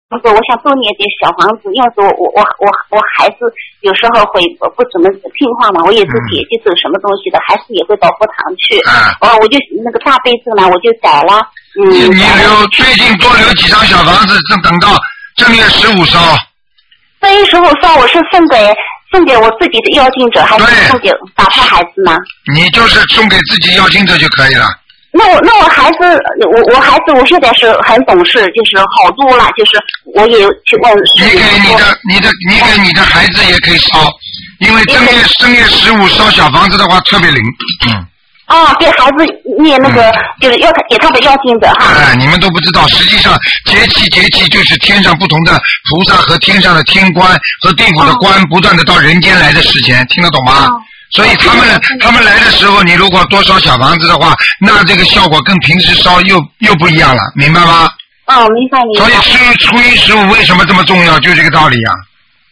我想多念点小房子，因为我孩子有时候会不怎么听话嘛，我也是姐姐走什么东西的，孩子也会到佛堂去。我就那个大悲咒呢，我就改了。 你最近多留几张小房子，等到正月15烧。 正月15烧，我是送给我自己的要经者，还是送给打胎孩子呢？ 你就是送给自己要经者就可以了。 那我孩子，我孩子，我现在是很懂事，就是好多了，就是我也去问。 你给你的孩子也可以烧，因为正月15烧小房子的话特别灵。 给孩子念那个，就是要给他的要经者哈。 你们都不知道，实际上节气就是天上不同的菩萨和天上的天官和地府的官不断的到人间来的时间，听得懂吗？所以他们来的时候，你如果多烧小房子的话，那这个效果跟平时烧又不一样了，明白吗？ 明白。 所以初一15为什么这么重要？就这个道理啊。